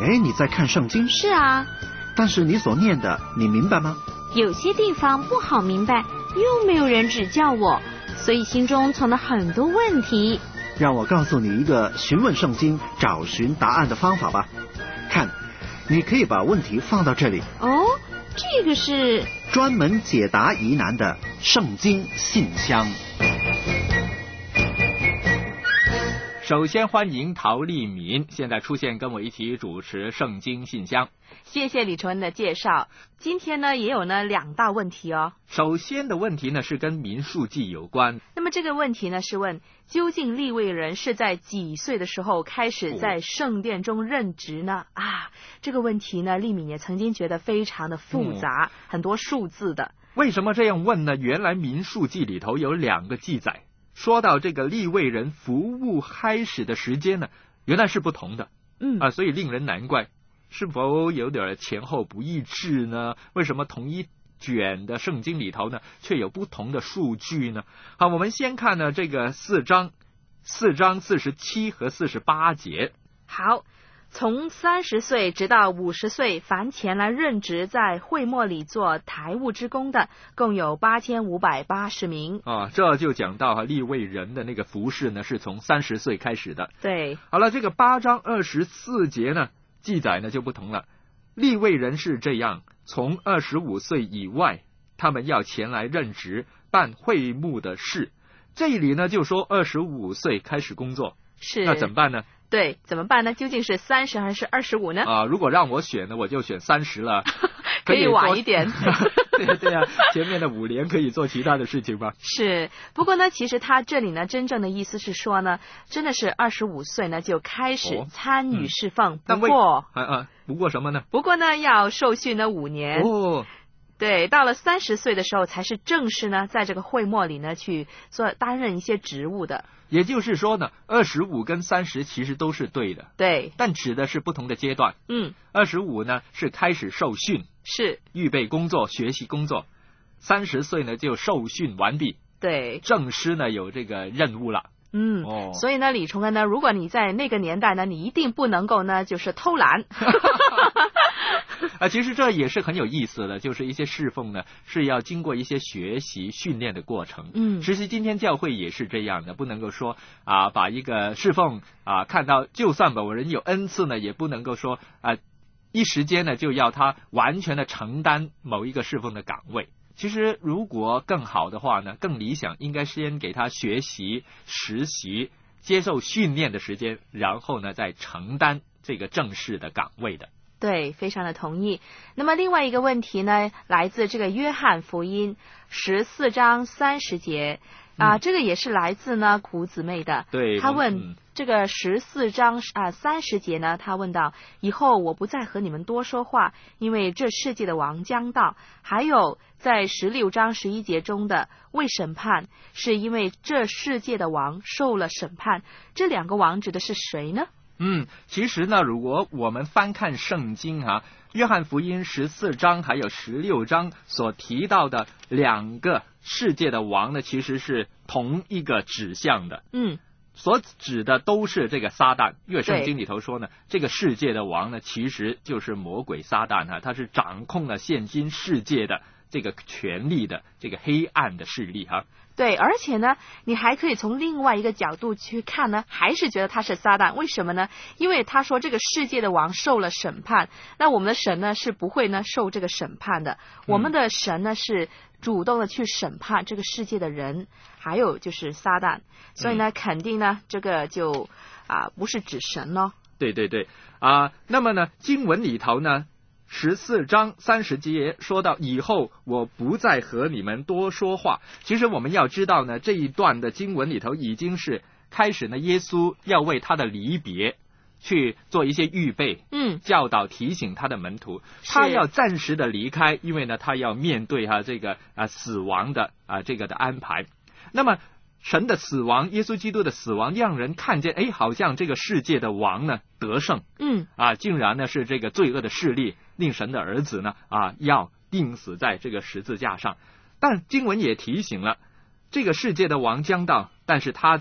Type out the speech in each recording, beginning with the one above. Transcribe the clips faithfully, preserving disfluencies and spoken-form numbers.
为你在看圣经。 是啊。 但是你所念的，你明白吗？ 有些地方不好明白，又没有人指教我，所以心中存了很多问题。 让我告诉你一个询问圣经、找寻答案的方法吧。看，你可以把问题放到这里。 哦，这个是专门解答疑难的圣经信箱。 首先欢迎陶丽敏，现在出现跟我一起主持圣经信箱。 谢谢李纯的介绍。今天呢也有呢两大问题哦。 首先的问题呢是跟民数记有关。 那么这个问题呢是问，究竟利未人是在几岁的时候开始在圣殿中任职呢？哦、啊，这个问题呢丽敏也曾经觉得非常的复杂，嗯、很多数字的。 为什么这样问呢？原来民数记里头有两个记载，说到这个利未人服务开始的时间呢，原来是不同的。 嗯啊，所以令人难怪。是否有点前后不一致呢？为什么同一卷的圣经里头呢，却有不同的数据呢？好，我们先看呢这个四章，四章四十七和四十八节。 好，从三十岁直到五十岁，凡前来任职在会幕里做台务之工的，共有八千五百八十名。 啊，这就讲到哈利未人的那个服事呢，是从三十岁开始的。 对。 好了，这个八章二十四节呢。记载呢就不同了，利未人是这样，从二十五岁以外，他们要前来任职办会幕的事。这里呢就说二十五岁开始工作， 是那怎么办呢？ 对，怎么办呢？究竟是三十还是二十五呢？ 啊，如果让我选呢，我就选三十了， 可以晚一点。 对呀对呀，前面的五年可以做其他的事情吧。 是，不过呢，其实他这里呢，真正的意思是说呢，真的是二十五岁呢就开始参与侍奉。哦嗯、不过， 啊啊，不过什么呢？ 不过呢，要受训呢五年。 哦。 对，到了三十岁的时候，才是正式呢，在这个会幕里呢去做担任一些职务的。 也就是说呢，二十五跟三十其实都是对的， 对， 但指的是不同的阶段。 嗯， 二十五呢是开始受训， 是预备工作、学习工作；三十岁呢就受训完毕， 对， 正式呢有这个任务了。 嗯，哦，所以呢，李崇恩呢，如果你在那个年代呢，你一定不能够呢，就是偷懒。 啊，其实这也是很有意思的，就是一些侍奉呢是要经过一些学习训练的过程。 嗯， 其实今天教会也是这样的，不能够说啊，把一个侍奉啊看到，就算某人有恩赐呢，也不能够说啊一时间呢就要他完全的承担某一个侍奉的岗位。其实如果更好的话呢，更理想应该先给他学习、实习、接受训练的时间，然后呢再承担这个正式的岗位的。 对，非常的同意。那么另外一个问题呢，来自这个约翰福音十四章三十节啊、嗯，这个也是来自呢苦姊妹的。 对， 他问、 嗯、 这个十四章啊三十节呢，他问到：以后我不再和你们多说话，因为这世界的王将到。还有在十六章十一节中的为审判，是因为这世界的王受了审判。这两个王指的是谁呢？ 嗯，其实呢，如果我们翻看圣经啊，约翰福音十四章还有十六章所提到的两个世界的王呢，其实是同一个指向的。 嗯， 所指的都是这个撒旦。因为圣经里头说呢，这个世界的王呢，其实就是魔鬼撒旦啊，他是掌控了现今世界的这个权力的这个黑暗的势力哈、啊。 对，而且呢，你还可以从另外一个角度去看呢，还是觉得他是撒旦。为什么呢？因为他说这个世界的王受了审判，那我们的神呢是不会呢受这个审判的。我们的神呢是主动的去审判这个世界的人，还有就是撒旦。所以呢，肯定呢这个就啊不是指神咯。 对对对啊，那么呢经文里头呢。十四章三十节说到以后我不再和你们多说话。其实我们要知道呢，这一段的经文里头已经是开始呢，耶稣要为他的离别去做一些预备， 嗯， 教导提醒他的门徒，他要暂时的离开，因为呢他要面对他这个啊死亡的啊这个的安排。那么神的死亡，耶稣基督的死亡，让人看见，哎，好像这个世界的王呢得胜， 嗯， 啊，竟然呢是这个罪恶的势力，令神的儿子呢啊要钉死在这个十字架上。但经文也提醒了，这个世界的王将到，但是他在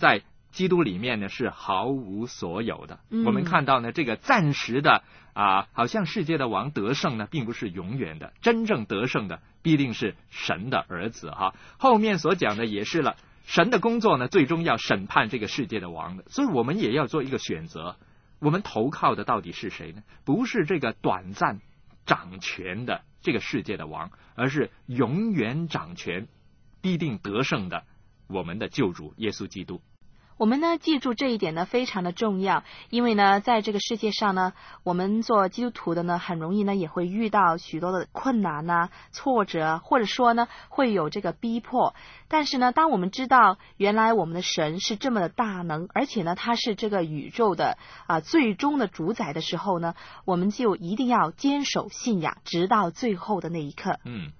基督里面呢是毫无所有的。 嗯、 我们看到呢，这个暂时的啊，好像世界的王得胜呢，并不是永远的，真正得胜的必定是神的儿子哈。后面所讲的也是了，神的工作呢，最终要审判这个世界的王的，所以我们也要做一个选择，我们投靠的到底是谁呢？不是这个短暂掌权的这个世界的王，而是永远掌权、必定得胜的我们的救主耶稣基督。 我们呢记住这一点呢非常的重要，因为呢在这个世界上呢，我们做基督徒的呢很容易呢也会遇到许多的困难啊、挫折，或者说呢会有这个逼迫。但是呢，当我们知道原来我们的神是这么的大能，而且呢他是这个宇宙的啊、呃、最终的主宰的时候呢，我们就一定要坚守信仰，直到最后的那一刻。 嗯。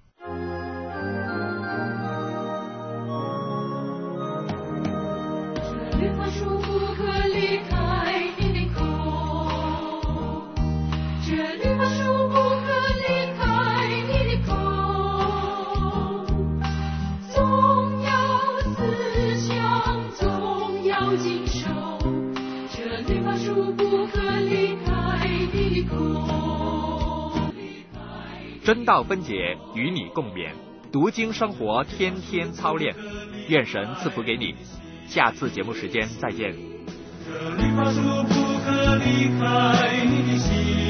律法书不可离开你的口，这律法书不可离开你的口，总要思想，总要谨守，这律法书不可离开你的口。 真道分解，与你共勉，读经生活，天天操练，愿神赐福给你。下次节目时间再见。 这律法书不可离开你的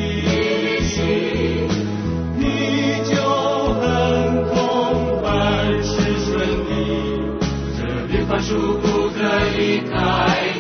心，你就亨通，万事顺利。这律法书不可离开